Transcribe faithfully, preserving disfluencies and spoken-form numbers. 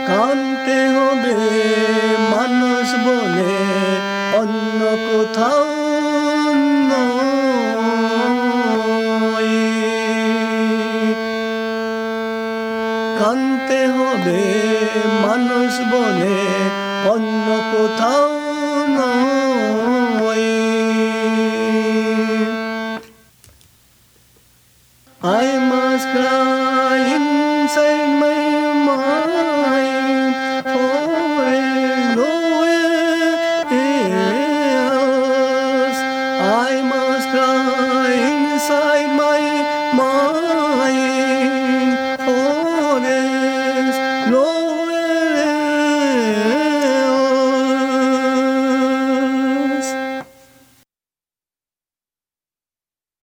কানতে হবে মানুষ বলে অন্য কোথাও নয়। কানতে হবে মানুষ বলে অন্য কোথাও নয়। I must cry inside my